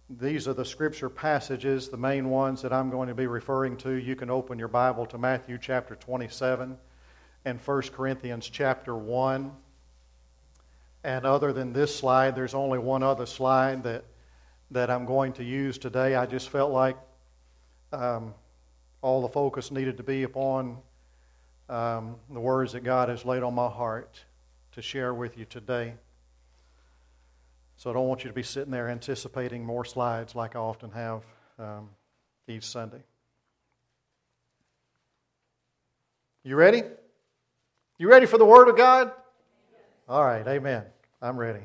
these are the scripture passages, the main ones that I'm going to be referring to. You can open your Bible to Matthew chapter 27 and 1 Corinthians chapter 1. And other than this slide, there's only one other slide that I'm going to use today. I just felt like all the focus needed to be upon the words that God has laid on my heart to share with you today. So I don't want you to be sitting there anticipating more slides like I often have each Sunday. You ready? You ready for the Word of God? All right, amen. I'm ready.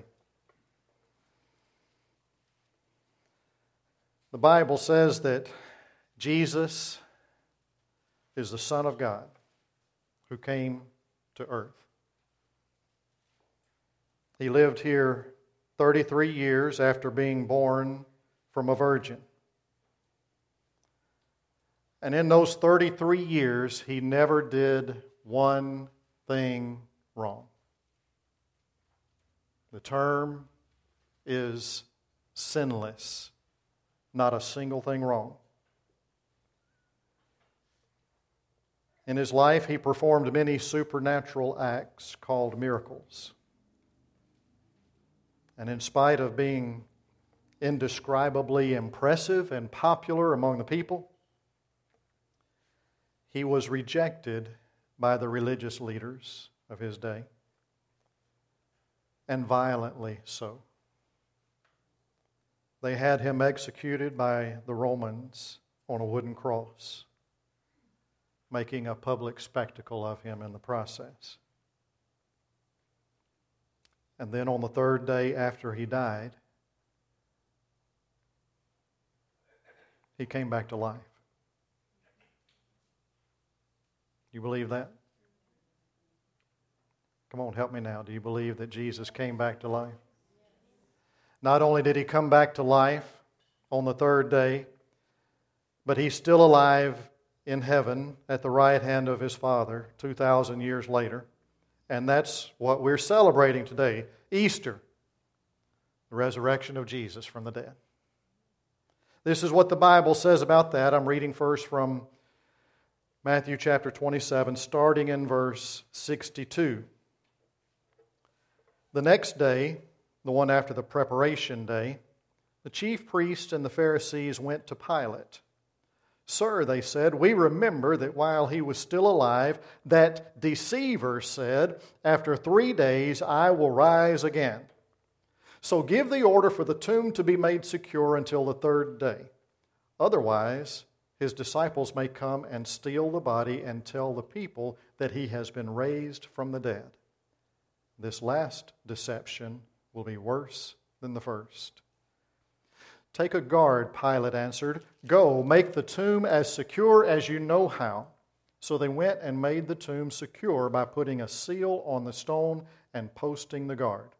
The Bible says that Jesus is the Son of God who came to earth. He lived here 33 years after being born from a virgin. And in those 33 years, he never did one thing wrong. The term is sinless. Not a single thing wrong. In his life, he performed many supernatural acts called miracles. And in spite of being indescribably impressive and popular among the people, he was rejected by the religious leaders of his day, and violently so. They had him executed by the Romans on a wooden cross, making a public spectacle of him in the process. And then on the third day after he died, he came back to life. You believe that? Come on, help me now. Do you believe that Jesus came back to life? Not only did he come back to life on the third day, but he's still alive in heaven at the right hand of his Father 2,000 years later. And that's what we're celebrating today, Easter, the resurrection of Jesus from the dead. This is what the Bible says about that. I'm reading first from Matthew chapter 27, starting in verse 62. The next day, the one after the preparation day, the chief priests and the Pharisees went to Pilate. "Sir," they said, "we remember that while he was still alive, that deceiver said, 'After 3 days I will rise again.' So give the order for the tomb to be made secure until the third day. Otherwise, his disciples may come and steal the body and tell the people that he has been raised from the dead. This last deception will be worse than the first." "Take a guard," Pilate answered. "Go, make the tomb as secure as you know how." So they went and made the tomb secure by putting a seal on the stone and posting the guard.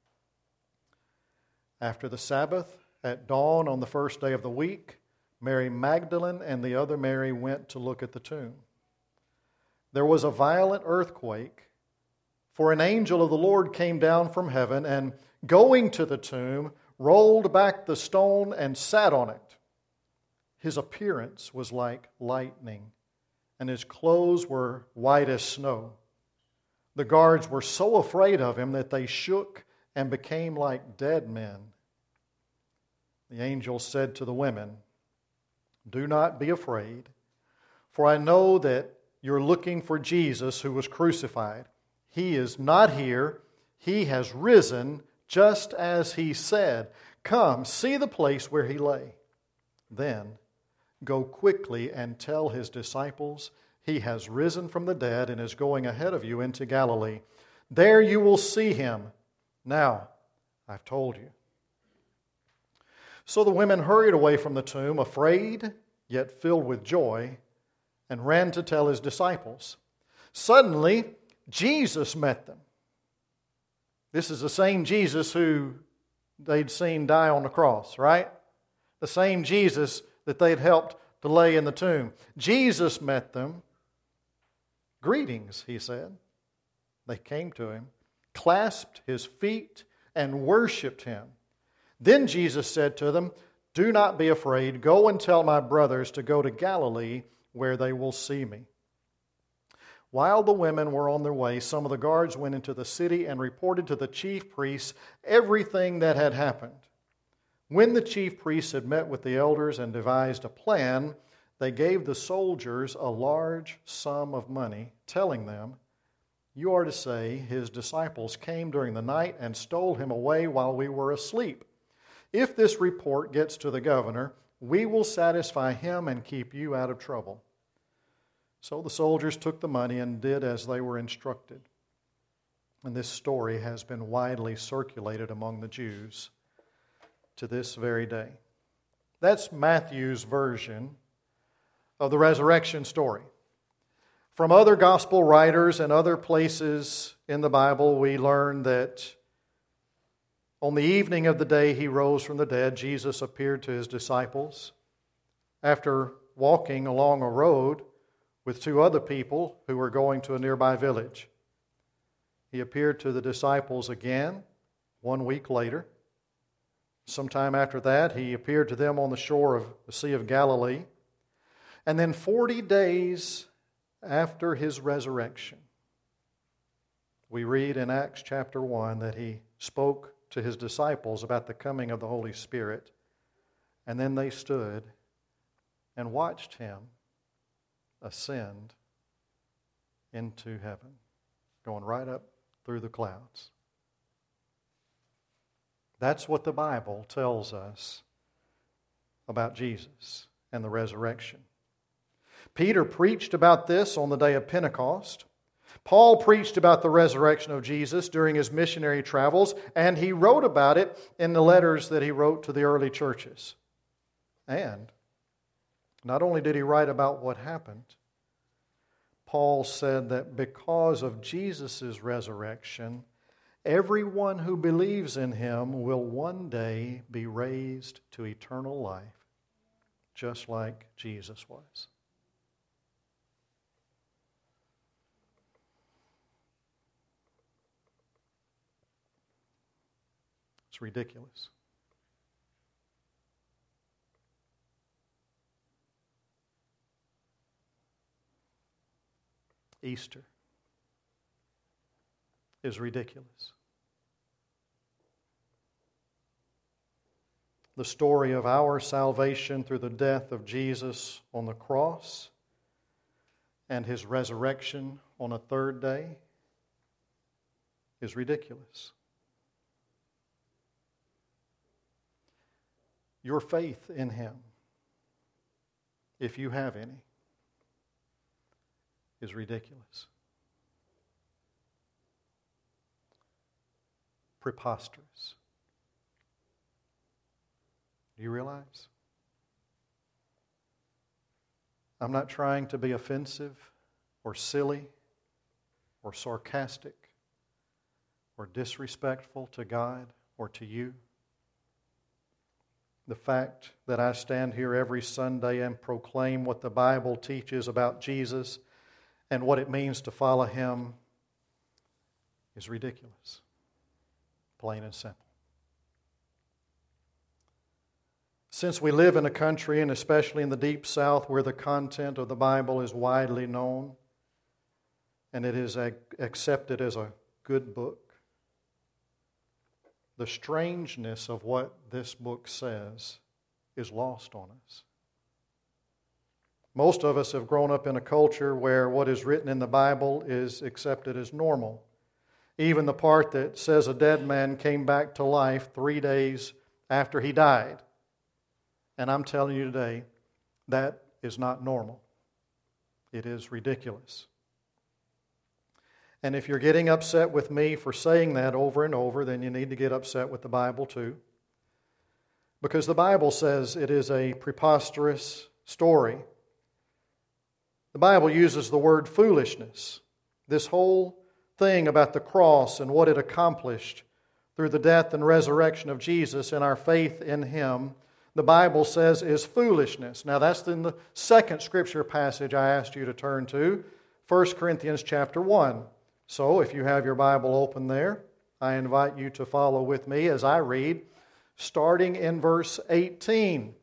After the Sabbath, at dawn on the first day of the week, Mary Magdalene and the other Mary went to look at the tomb. There was a violent earthquake, for an angel of the Lord came down from heaven and, going to the tomb, rolled back the stone and sat on it. His appearance was like lightning, and his clothes were white as snow. The guards were so afraid of him that they shook and became like dead men. The angel said to the women, "Do not be afraid, for I know that you're looking for Jesus who was crucified. He is not here. He has risen, just as he said. Come, see the place where he lay. Then go quickly and tell his disciples, he has risen from the dead and is going ahead of you into Galilee. There you will see him. Now, I've told you." So the women hurried away from the tomb, afraid, yet filled with joy, and ran to tell his disciples. Suddenly, Jesus met them. This is the same Jesus who they'd seen die on the cross, right? The same Jesus that they'd helped to lay in the tomb. Jesus met them. "Greetings," he said. They came to him, clasped his feet, and worshiped him. Then Jesus said to them, Do not be afraid. Go and tell my brothers to go to Galilee, where they will see me." While the women were on their way, some of the guards went into the city and reported to the chief priests everything that had happened. When the chief priests had met with the elders and devised a plan, they gave the soldiers a large sum of money, telling them, "You are to say, 'His disciples came during the night and stole him away while we were asleep.' If this report gets to the governor, we will satisfy him and keep you out of trouble." So the soldiers took the money and did as they were instructed. And this story has been widely circulated among the Jews to this very day. That's Matthew's version of the resurrection story. From other gospel writers and other places in the Bible, we learn that on the evening of the day he rose from the dead, Jesus appeared to his disciples. After walking along a road with two other people who were going to a nearby village, he appeared to the disciples again 1 week later. Sometime after that, he appeared to them on the shore of the Sea of Galilee. And then 40 days after his resurrection, we read in Acts chapter 1 that he spoke to his disciples about the coming of the Holy Spirit. And then they stood and watched him ascend into heaven, going right up through the clouds. That's what the Bible tells us about Jesus and the resurrection. Peter preached about this on the day of Pentecost. Paul preached about the resurrection of Jesus during his missionary travels, and he wrote about it in the letters that he wrote to the early churches. And not only did he write about what happened, Paul said that because of Jesus' resurrection, everyone who believes in him will one day be raised to eternal life, just like Jesus was. It's ridiculous. Easter is ridiculous. The story of our salvation through the death of Jesus on the cross and his resurrection on a third day is ridiculous. Your faith in him, if you have any, is ridiculous. Preposterous. Do you realize? I'm not trying to be offensive or silly or sarcastic or disrespectful to God or to you. The fact that I stand here every Sunday and proclaim what the Bible teaches about Jesus and what it means to follow him is ridiculous. Plain and simple. Since we live in a country, and especially in the Deep South, where the content of the Bible is widely known and it is accepted as a good book, the strangeness of what this book says is lost on us. Most of us have grown up in a culture where what is written in the Bible is accepted as normal. Even the part that says a dead man came back to life 3 days after he died. And I'm telling you today, that is not normal. It is ridiculous. And if you're getting upset with me for saying that over and over, then you need to get upset with the Bible too. Because the Bible says it is a preposterous story. The Bible uses the word foolishness. This whole thing about the cross and what it accomplished through the death and resurrection of Jesus and our faith in him, the Bible says is foolishness. Now that's in the second scripture passage I asked you to turn to, 1 Corinthians chapter 1. So if you have your Bible open there, I invite you to follow with me as I read starting in verse 18.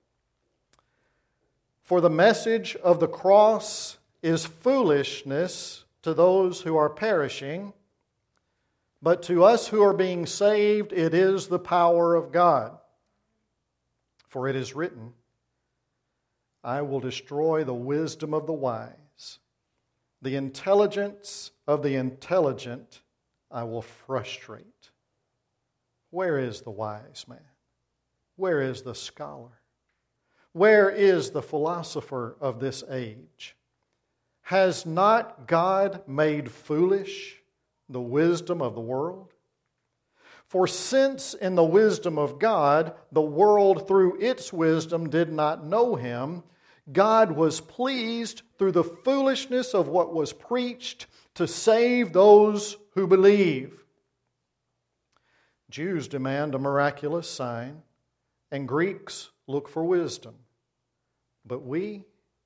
For the message of the cross is foolishness to those who are perishing, but to us who are being saved, it is the power of God. For it is written, I will destroy the wisdom of the wise. The intelligence of the intelligent I will frustrate. Where is the wise man? Where is the scholar? Where is the philosopher of this age? Has not God made foolish the wisdom of the world? For since in the wisdom of God, the world through its wisdom did not know Him, God was pleased through the foolishness of what was preached to save those who believe. Jews demand a miraculous sign, and Greeks look for wisdom. But we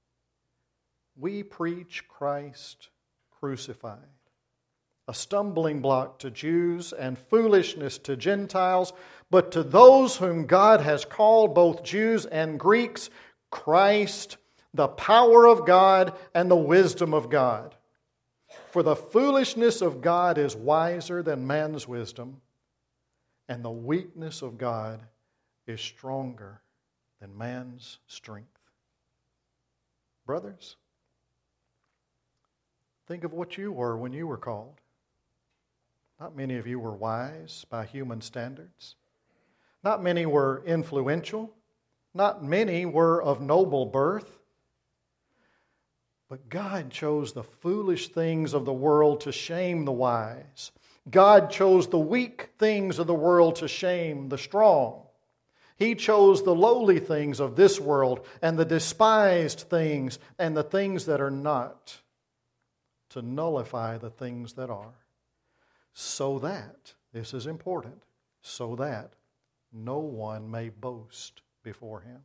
preach Christ crucified, a stumbling block to Jews and foolishness to Gentiles, but to those whom God has called, both Jews and Greeks, Christ, the power of God and the wisdom of God. For the foolishness of God is wiser than man's wisdom, and the weakness of God is stronger than man's strength. Brothers, think of what you were when you were called. Not many of you were wise by human standards. Not many were influential. Not many were of noble birth. But God chose the foolish things of the world to shame the wise. God chose the weak things of the world to shame the strong. He chose the lowly things of this world and the despised things and the things that are not to nullify the things that are. So that, this is important, so that no one may boast before Him.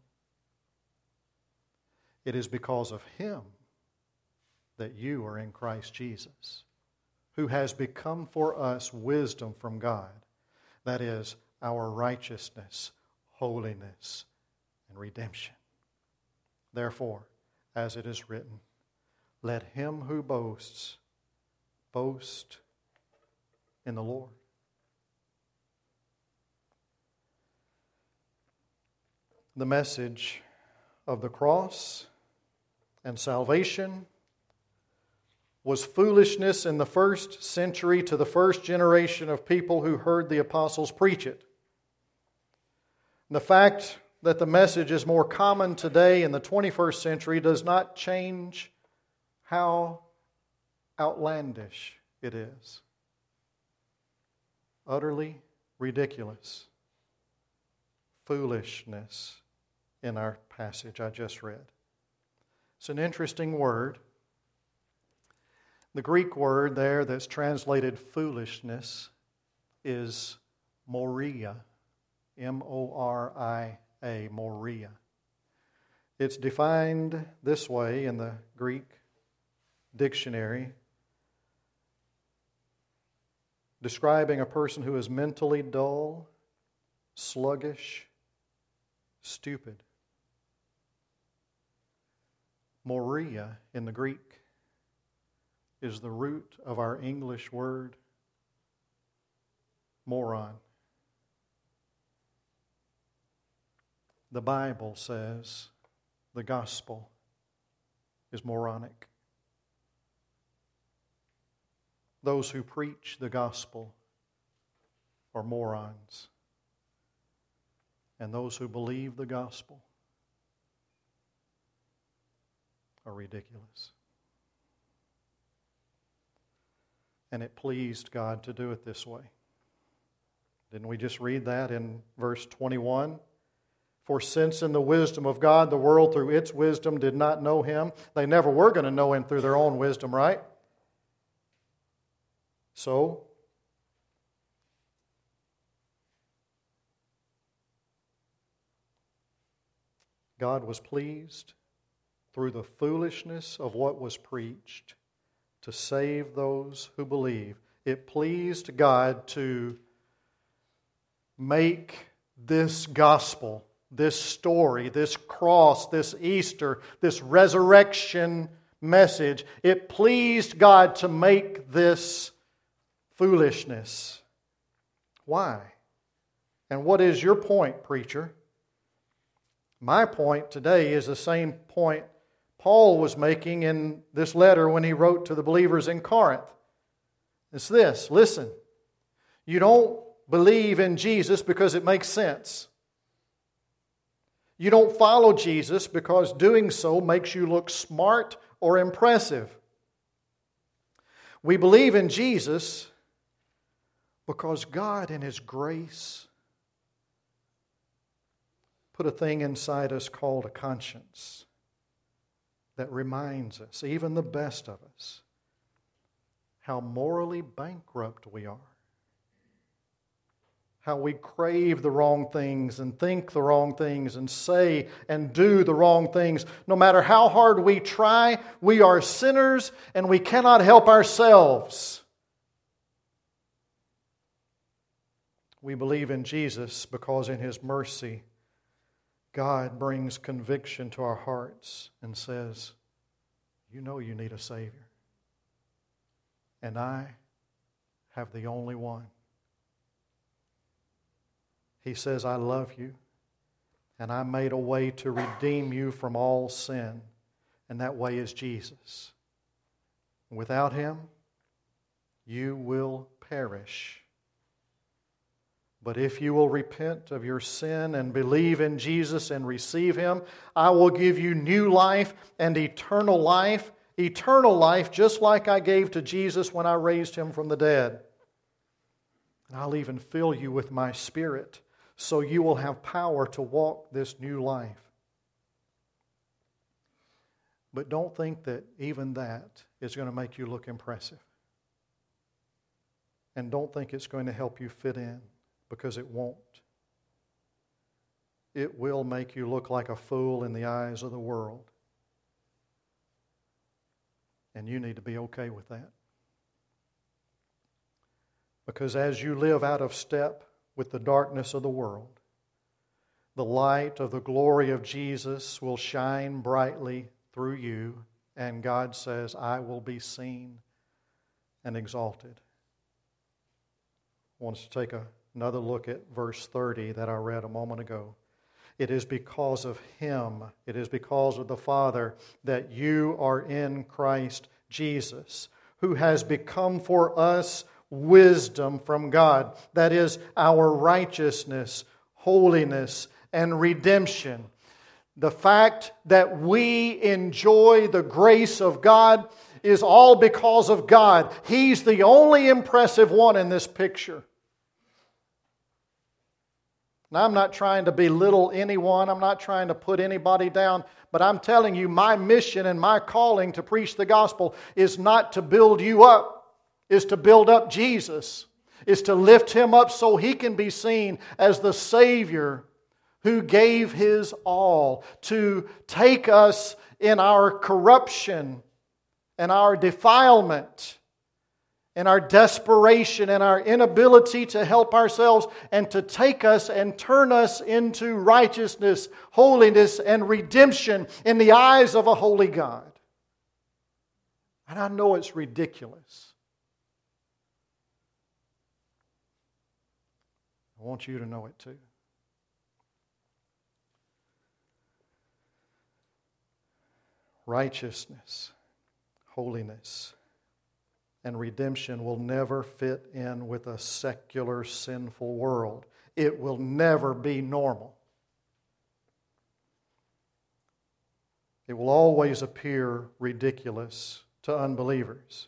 It is because of Him that you are in Christ Jesus, who has become for us wisdom from God, that is, our righteousness, holiness, and redemption. Therefore, as it is written, let him who boasts, boast in the Lord. The message of the cross and salvation was foolishness in the first century to the first generation of people who heard the apostles preach it. The fact that the message is more common today in the 21st century does not change how outlandish it is. Utterly ridiculous. Foolishness in our passage I just read. It's an interesting word. The Greek word there that's translated foolishness is moria. M-O-R-I-A, moria. It's defined this way in the Greek dictionary, describing a person who is mentally dull, sluggish, stupid. Moria in the Greek is the root of our English word moron. The Bible says the gospel is moronic. Those who preach the gospel are morons. And those who believe the gospel are ridiculous. And it pleased God to do it this way. Didn't we just read that in verse 21? For since in the wisdom of God, the world through its wisdom did not know Him. They never were going to know Him through their own wisdom, right? So, God was pleased through the foolishness of what was preached to save those who believe. It pleased God to make this gospel, this story, this cross, this Easter, this resurrection message, it pleased God to make this foolishness. Why? And what is your point, preacher? My point today is the same point Paul was making in this letter when he wrote to the believers in Corinth. It's this: listen, you don't believe in Jesus because it makes sense. You don't follow Jesus because doing so makes you look smart or impressive. We believe in Jesus because God in His grace put a thing inside us called a conscience that reminds us, even the best of us, how morally bankrupt we are. How we crave the wrong things and think the wrong things and say and do the wrong things. No matter how hard we try, we are sinners and we cannot help ourselves. We believe in Jesus because in His mercy, God brings conviction to our hearts and says, you know you need a Savior. And I have the only one. He says, I love you, and I made a way to redeem you from all sin, and that way is Jesus. Without Him, you will perish. But if you will repent of your sin and believe in Jesus and receive Him, I will give you new life and eternal life. Eternal life just like I gave to Jesus when I raised Him from the dead. And I'll even fill you with my Spirit so you will have power to walk this new life. But don't think that even that is going to make you look impressive. And don't think it's going to help you fit in, because it won't. It will make you look like a fool in the eyes of the world. And you need to be okay with that. Because as you live out of step with the darkness of the world, the light of the glory of Jesus will shine brightly through you, and God says, I will be seen and exalted. I want us to take another look at verse 30 that I read a moment ago. It is because of Him, it is because of the Father that you are in Christ Jesus, who has become for us wisdom from God. That is our righteousness, holiness, and redemption. The fact that we enjoy the grace of God is all because of God. He's the only impressive one in this picture. Now, I'm not trying to belittle anyone. I'm not trying to put anybody down. But I'm telling you, my mission and my calling to preach the gospel is not to build you up. Is to build up Jesus. Is to lift Him up so He can be seen as the Savior who gave His all to take us in our corruption and our defilement and our desperation and our inability to help ourselves, and to take us and turn us into righteousness, holiness, and redemption in the eyes of a holy God. And I know it's ridiculous. I want you to know it too. Righteousness, holiness, and redemption will never fit in with a secular, sinful world. It will never be normal. It will always appear ridiculous to unbelievers.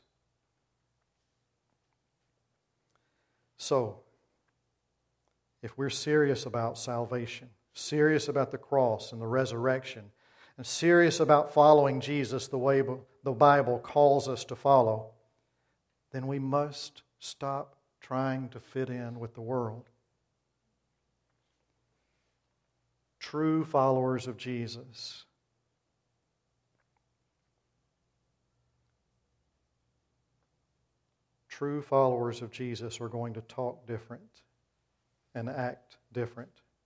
So, if we're serious about salvation, serious about the cross and the resurrection, and serious about following Jesus the way the Bible calls us to follow, then we must stop trying to fit in with the world. True followers of Jesus are going to talk different and act different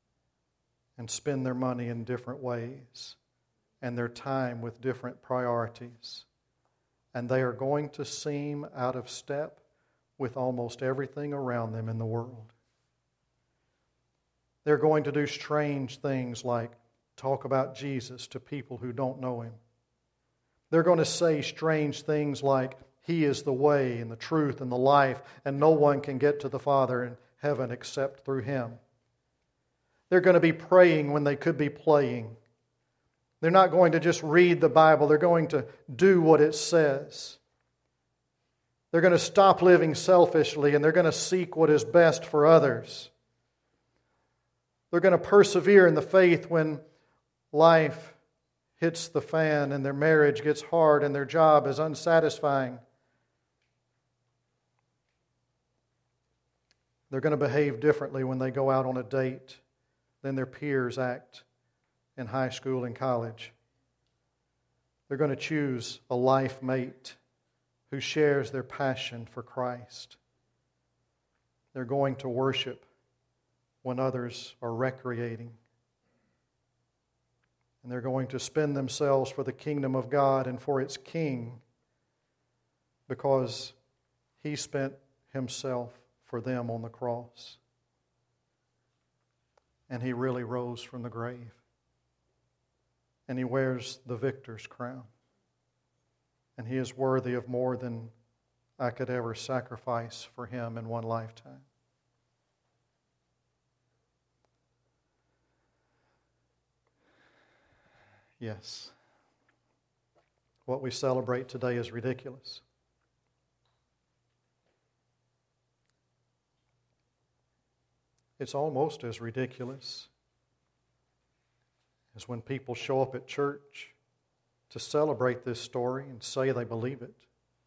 and spend their money in different ways and their time with different priorities. And they are going to seem out of step with almost everything around them in the world. They're going to do strange things like talk about Jesus to people who don't know Him. They're going to say strange things like, He is the way and the truth and the life, and no one can get to the Father in heaven except through Him. They're going to be praying when they could be playing. They're not going to just read the Bible. They're going to do what it says. They're going to stop living selfishly, and they're going to seek what is best for others. They're going to persevere in the faith when life hits the fan and their marriage gets hard and their job is unsatisfying. They're going to behave differently when they go out on a date than their peers act in high school and college. They're going to choose a life mate who shares their passion for Christ. They're going to worship when others are recreating. And they're going to spend themselves for the kingdom of God and for its King, because He spent Himself for them on the cross. And He really rose from the grave. And He wears the victor's crown. And He is worthy of more than I could ever sacrifice for Him in one lifetime. Yes, what we celebrate today is ridiculous. It's almost as ridiculous as when people show up at church to celebrate this story and say they believe it,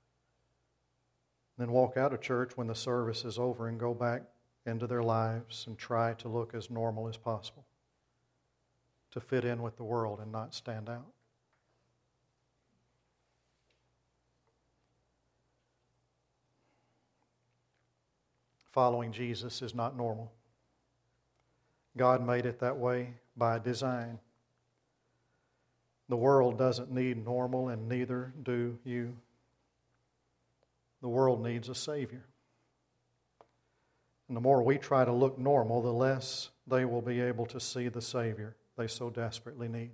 then walk out of church when the service is over and go back into their lives and try to look as normal as possible, to fit in with the world and not stand out. Following Jesus is not normal. God made it that way by design. The world doesn't need normal, and neither do you. The world needs a Savior. And the more we try to look normal, the less they will be able to see the Savior they so desperately need.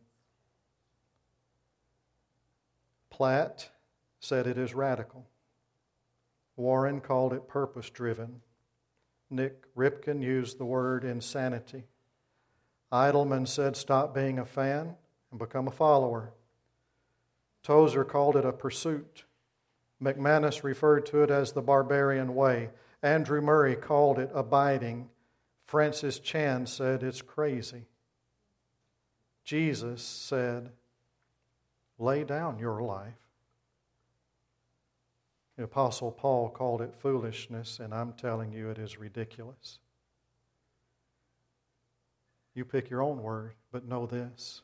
Platt said it is radical. Warren called it purpose-driven. Nick Ripken used the word insanity. Idleman said stop being a fan and become a follower. Tozer called it a pursuit. McManus referred to it as the barbarian way. Andrew Murray called it abiding. Francis Chan said it's crazy. Jesus said, lay down your life. The Apostle Paul called it foolishness, and I'm telling you it is ridiculous. You pick your own word, but know this.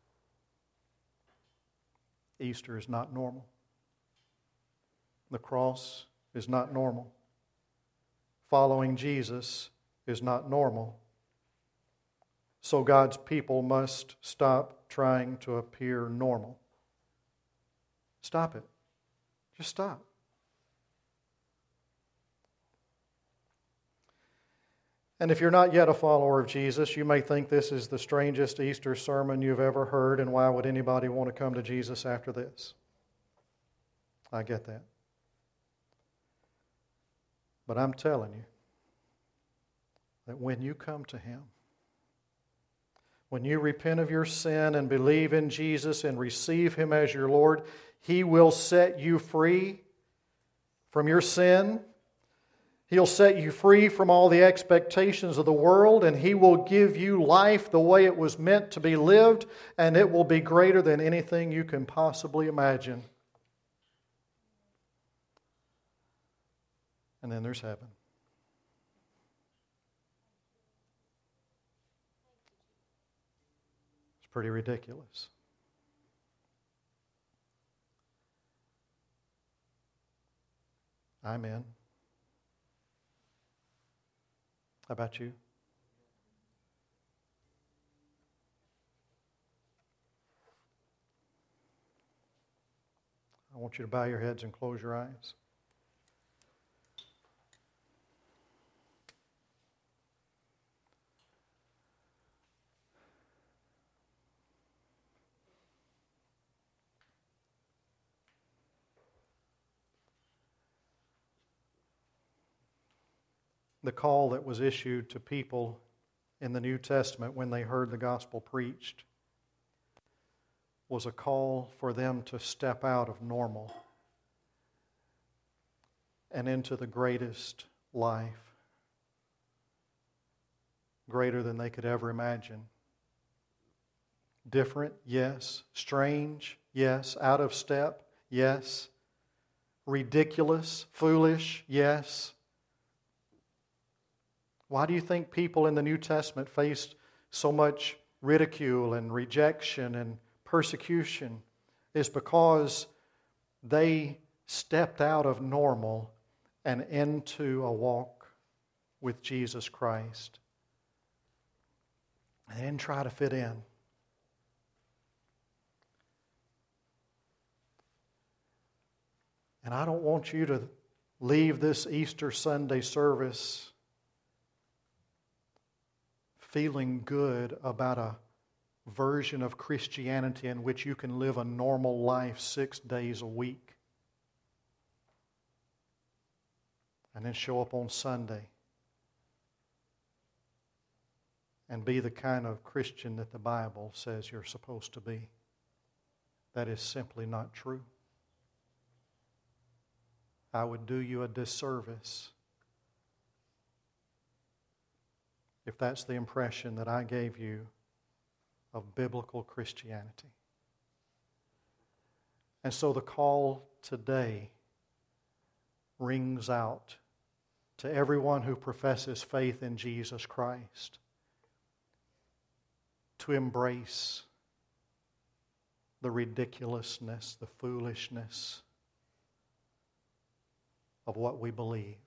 Easter is not normal. The cross is not normal. Following Jesus is not normal. So God's people must stop trying to appear normal. Stop it. Just stop. And if you're not yet a follower of Jesus, you may think this is the strangest Easter sermon you've ever heard, and why would anybody want to come to Jesus after this? I get that. But I'm telling you that when you come to Him, when you repent of your sin and believe in Jesus and receive Him as your Lord, He will set you free from your sin. He'll set you free from all the expectations of the world, and He will give you life the way it was meant to be lived, and it will be greater than anything you can possibly imagine. And then there's heaven. It's pretty ridiculous. I'm in. How about you? I want you to bow your heads and close your eyes. The call that was issued to people in the New Testament when they heard the gospel preached was a call for them to step out of normal and into the greatest life, greater than they could ever imagine. Different, yes. Strange, yes. Out of step, yes. Ridiculous, foolish, yes. Why do you think people in the New Testament faced so much ridicule and rejection and persecution? It's because they stepped out of normal and into a walk with Jesus Christ. They didn't try to fit in. And I don't want you to leave this Easter Sunday service feeling good about a version of Christianity in which you can live a normal life 6 days a week and then show up on Sunday and be the kind of Christian that the Bible says you're supposed to be. That is simply not true. I would do you a disservice if that's the impression that I gave you of biblical Christianity. And so the call today rings out to everyone who professes faith in Jesus Christ to embrace the ridiculousness, the foolishness of what we believe.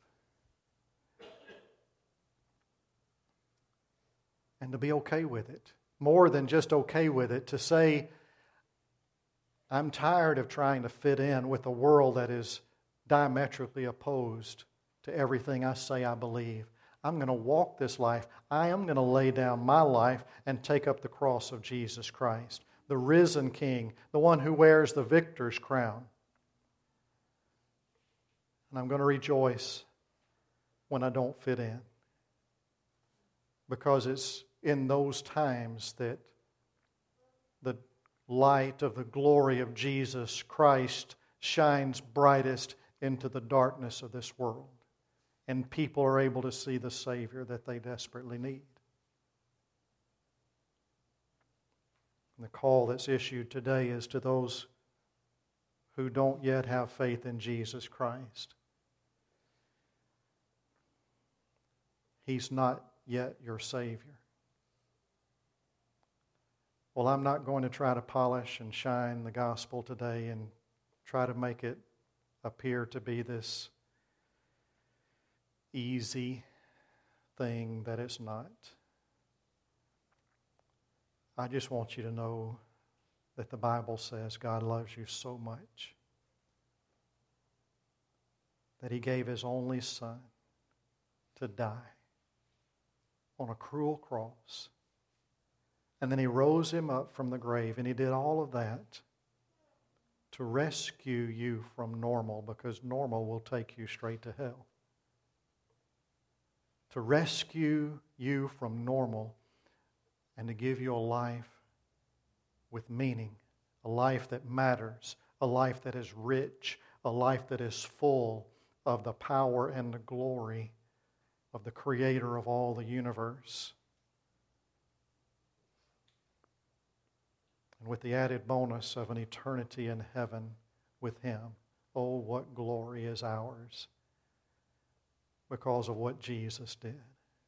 And to be okay with it. More than just okay with it. To say, I'm tired of trying to fit in with a world that is diametrically opposed to everything I say I believe. I'm going to walk this life. I am going to lay down my life and take up the cross of Jesus Christ, the risen King, the one who wears the victor's crown. And I'm going to rejoice when I don't fit in. Because it's in those times that the light of the glory of Jesus Christ shines brightest into the darkness of this world. And people are able to see the Savior that they desperately need. And the call that's issued today is to those who don't yet have faith in Jesus Christ. He's not yet your Savior. Well, I'm not going to try to polish and shine the gospel today and try to make it appear to be this easy thing that it's not. I just want you to know that the Bible says God loves you so much that He gave His only Son to die on a cruel cross. And then He rose Him up from the grave, and He did all of that to rescue you from normal, because normal will take you straight to hell. To rescue you from normal and to give you a life with meaning, a life that matters, a life that is rich, a life that is full of the power and the glory of the Creator of all the universe. And with the added bonus of an eternity in heaven with Him. Oh, what glory is ours because of what Jesus did.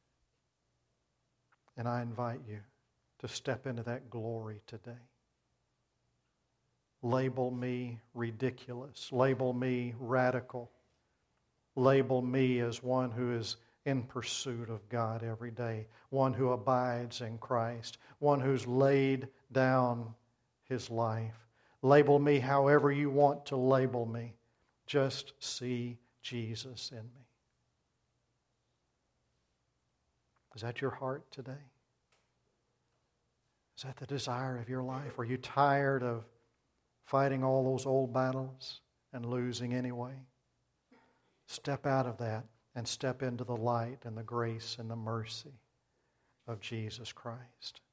And I invite you to step into that glory today. Label me ridiculous. Label me radical. Label me as one who is in pursuit of God every day. One who abides in Christ. One who's laid down his life. Label me however you want to label me. Just see Jesus in me. Is that your heart today? Is that the desire of your life? Are you tired of fighting all those old battles and losing anyway? Step out of that and step into the light and the grace and the mercy of Jesus Christ.